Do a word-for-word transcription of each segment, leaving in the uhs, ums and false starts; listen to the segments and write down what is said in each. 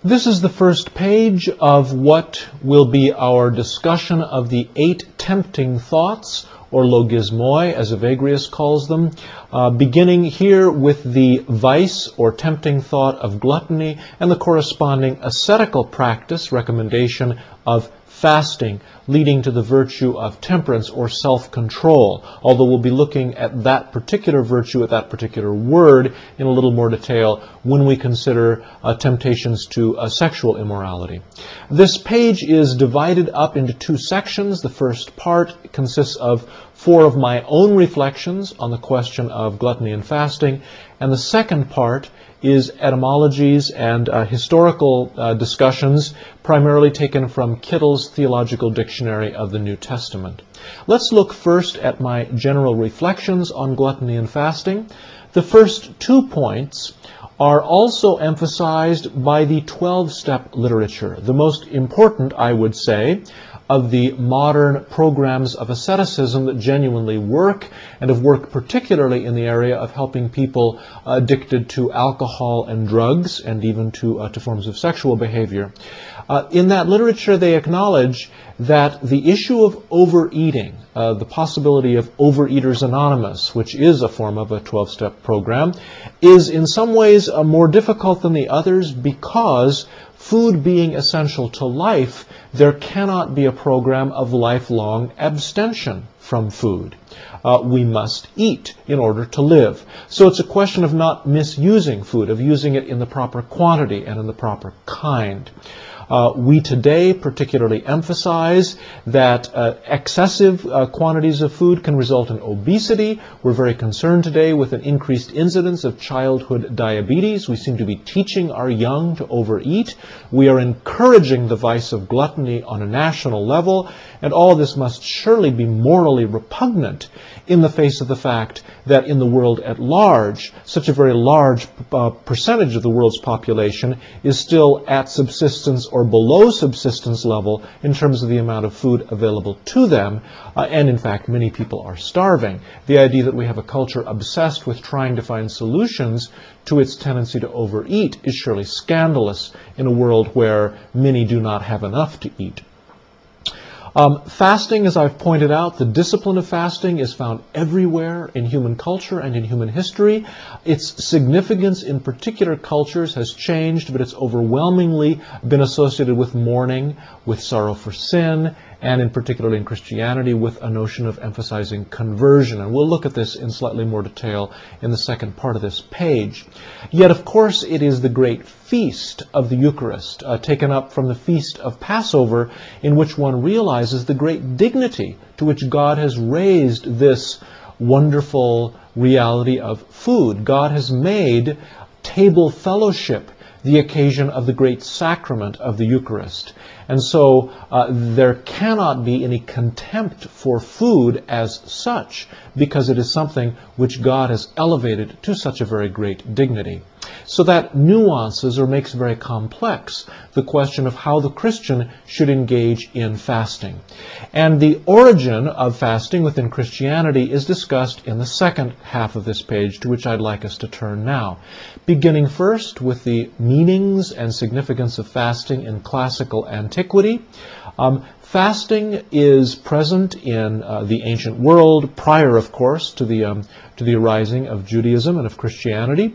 This is the first page of what will be our discussion of the eight tempting thoughts, or logismoi, as Evagrius calls them, uh, beginning here with the vice or tempting thought of gluttony and the corresponding ascetical practice recommendation of fasting, leading to the virtue of temperance or self-control, although we'll be looking at that particular virtue, at that particular word, in a little more detail when we consider uh, temptations to uh, sexual immorality. This page is divided up into two sections. The first part consists of four of my own reflections on the question of gluttony and fasting, and the second part is etymologies and uh, historical uh, discussions, primarily taken from Kittle's Theological Dictionary of the New Testament. Let's look first at my general reflections on gluttony and fasting. The first two points are also emphasized by the twelve-step literature, the most important, I would say, of the modern programs of asceticism that genuinely work and have worked particularly in the area of helping people addicted to alcohol and drugs and even to, uh, to forms of sexual behavior. Uh, in that literature, they acknowledge that the issue of overeating, uh, the possibility of Overeaters Anonymous, which is a form of a twelve-step program, is in some ways uh, more difficult than the others because food being essential to life, there cannot be a program of lifelong abstention from food. Uh, we must eat in order to live. So it's a question of not misusing food, of using it in the proper quantity and in the proper kind. Uh, we today particularly emphasize that uh, excessive uh, quantities of food can result in obesity. We're very concerned today with an increased incidence of childhood diabetes. We seem to be teaching our young to overeat. We are encouraging the vice of gluttony on a national level, and all of this must surely be morally repugnant in the face of the fact that in the world at large, such a very large uh, percentage of the world's population is still at subsistence or below subsistence level in terms of the amount of food available to them, uh, and in fact many people are starving. The idea that we have a culture obsessed with trying to find solutions to its tendency to overeat is surely scandalous in a world where many do not have enough to eat. Um, fasting, as I've pointed out, the discipline of fasting is found everywhere in human culture and in human history. Its significance in particular cultures has changed, but it's overwhelmingly been associated with mourning, with sorrow for sin, and in particular in Christianity with a notion of emphasizing conversion. And we'll look at this in slightly more detail in the second part of this page. Yet, of course, it is the great feast of the Eucharist, uh, taken up from the feast of Passover, in which one realizes the great dignity to which God has raised this wonderful reality of food. God has made table fellowship the occasion of the great sacrament of the Eucharist. And so uh, there cannot be any contempt for food as such, because it is something which God has elevated to such a very great dignity. So that nuances or makes very complex the question of how the Christian should engage in fasting. And the origin of fasting within Christianity is discussed in the second half of this page, to which I'd like us to turn now. Beginning first with the meanings and significance of fasting in classical antiquity. Um, fasting is present in uh, the ancient world, prior, of course, to the, um, to the arising of Judaism and of Christianity.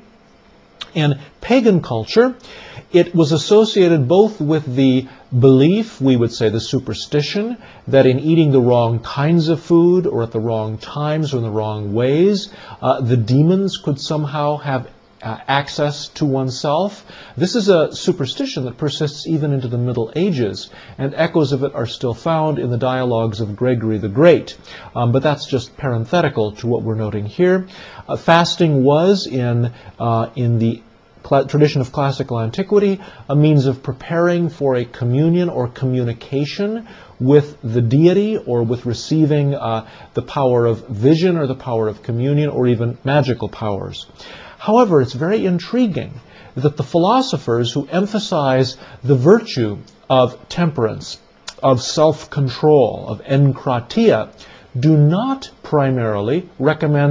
In pagan culture, it was associated both with the belief, we would say the superstition, that in eating the wrong kinds of food or at the wrong times or in the wrong ways, uh, the demons could somehow have uh, access to oneself. This is a superstition that persists even into the Middle Ages, and echoes of it are still found in the dialogues of Gregory the Great. Um, but that's just parenthetical to what we're noting here. Uh, fasting was in, uh, in the tradition of classical antiquity a means of preparing for a communion or communication with the deity, or with receiving uh, the power of vision or the power of communion, or even magical powers. However, it's very intriguing that the philosophers who emphasize the virtue of temperance, of self-control, of enkratia, do not primarily recommend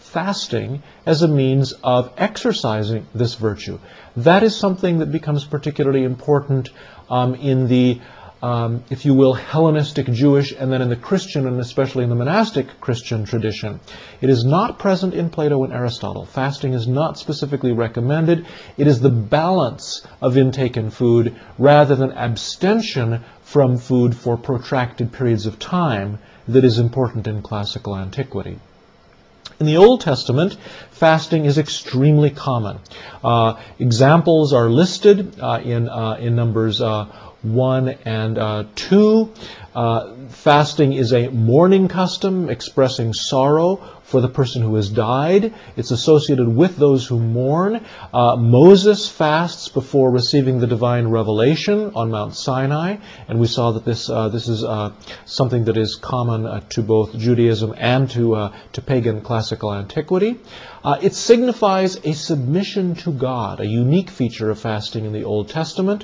fasting as a means of exercising this virtue. That is something that becomes particularly important um, in the Um, if you will, Hellenistic Jewish, and then in the Christian, and especially in the monastic Christian tradition. It is not present in Plato and Aristotle. Fasting is not specifically recommended. It is the balance of intake in food rather than abstention from food for protracted periods of time that is important in classical antiquity. In the Old Testament, fasting is extremely common. Uh, examples are listed uh, in, uh, in Numbers uh, one and uh, two. Uh, fasting is a mourning custom expressing sorrow for the person who has died. It's associated with those who mourn. Uh, Moses fasts before receiving the divine revelation on Mount Sinai, and we saw that this uh, this is uh, something that is common uh, to both Judaism and to uh, to pagan classical antiquity. Uh, it signifies a submission to God, a unique feature of fasting in the Old Testament.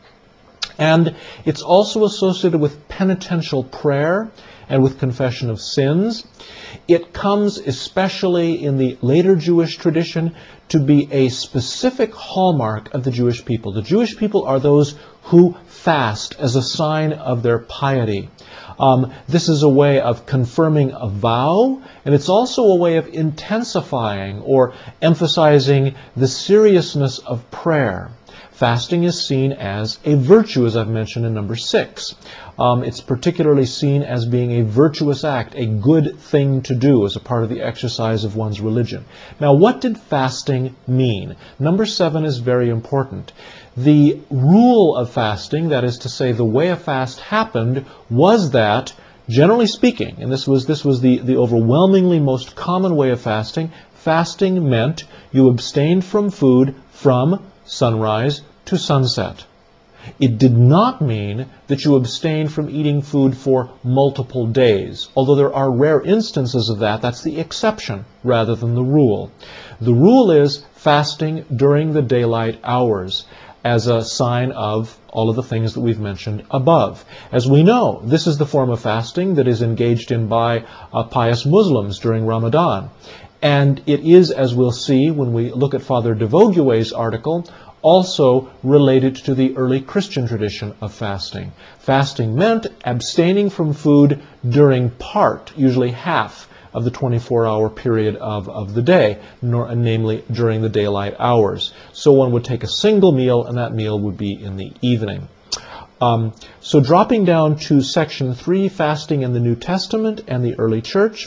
And it's also associated with penitential prayer and with confession of sins. It comes, especially in the later Jewish tradition, to be a specific hallmark of the Jewish people. The Jewish people are those who fast as a sign of their piety. Um, this is a way of confirming a vow, and it's also a way of intensifying or emphasizing the seriousness of prayer. Fasting is seen as a virtue, as I've mentioned in number six. Um, it's particularly seen as being a virtuous act, a good thing to do as a part of the exercise of one's religion. Now, what did fasting mean? Number seven is very important. The rule of fasting, that is to say, the way a fast happened, was that, generally speaking, and this was, this was the, the overwhelmingly most common way of fasting, fasting meant you abstained from food from sunrise to sunset. It did not mean that you abstain from eating food for multiple days, although there are rare instances of that. That's the exception rather than the rule. The rule is fasting during the daylight hours as a sign of all of the things that we've mentioned above. As we know, this is the form of fasting that is engaged in by uh, pious Muslims during Ramadan. And it is, as we'll see when we look at Father de Vogüé's article, also related to the early Christian tradition of fasting. Fasting meant abstaining from food during part, usually half, of the twenty-four hour period of, of the day, nor, namely during the daylight hours. So one would take a single meal, and that meal would be in the evening. Um, so dropping down to section three, fasting in the New Testament and the early church,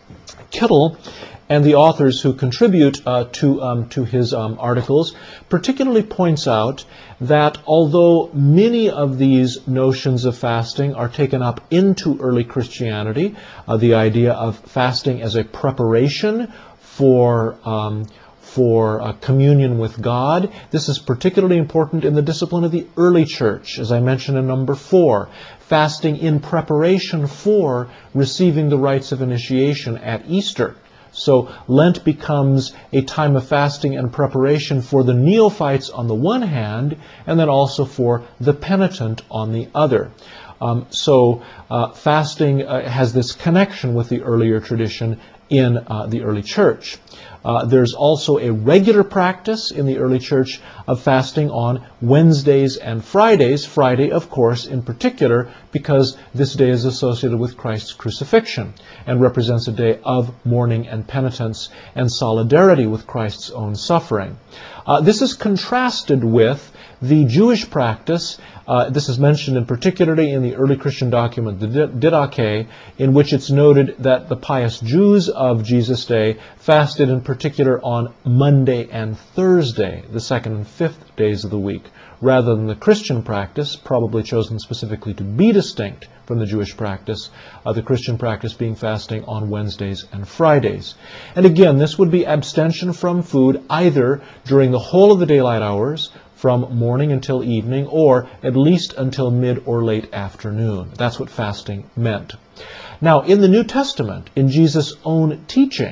Kittel and the authors who contribute uh, to, um, to his um, articles particularly points out that although many of these notions of fasting are taken up into early Christianity, uh, the idea of fasting as a preparation for um, for uh, communion with God. This is particularly important in the discipline of the early church, as I mentioned in number four. Fasting in preparation for receiving the rites of initiation at Easter. So Lent becomes a time of fasting and preparation for the neophytes on the one hand, and then also for the penitent on the other. Um, so uh, fasting uh, has this connection with the earlier tradition in uh, the early church. Uh, there's also a regular practice in the early church of fasting on Wednesdays and Fridays. Friday, of course, in particular, because this day is associated with Christ's crucifixion and represents a day of mourning and penitence and solidarity with Christ's own suffering. Uh, this is contrasted with the Jewish practice. Uh, this is mentioned in particularly in the early Christian document, the Didache, in which it's noted that the pious Jews of Jesus' day fasted in particular on Monday and Thursday, the second and fifth days of the week, rather than the Christian practice, probably chosen specifically to be distinct from the Jewish practice, uh, the Christian practice being fasting on Wednesdays and Fridays. And again, this would be abstention from food either during the whole of the daylight hours, from morning until evening, or at least until mid or late afternoon. That's what fasting meant. Now, in the New Testament, in Jesus' own teaching,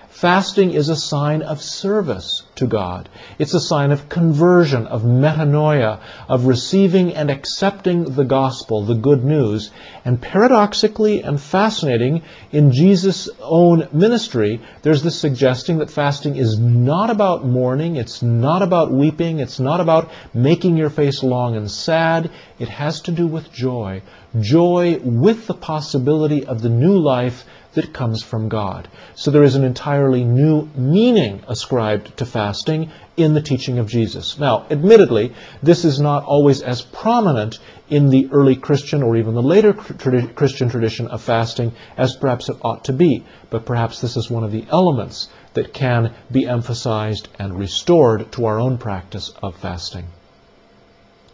Fasting is a sign of service to God. It's a sign of conversion, of metanoia, of receiving and accepting the gospel, the good news. And paradoxically and fascinating, in Jesus' own ministry, there's this suggesting that fasting is not about mourning, it's not about weeping, it's not about making your face long and sad. It has to do with joy. Joy with the possibility of the new life that comes from God. So there is an entirely new meaning ascribed to fasting in the teaching of Jesus. Now, admittedly, this is not always as prominent in the early Christian or even the later tradi- Christian tradition of fasting as perhaps it ought to be. But perhaps this is one of the elements that can be emphasized and restored to our own practice of fasting.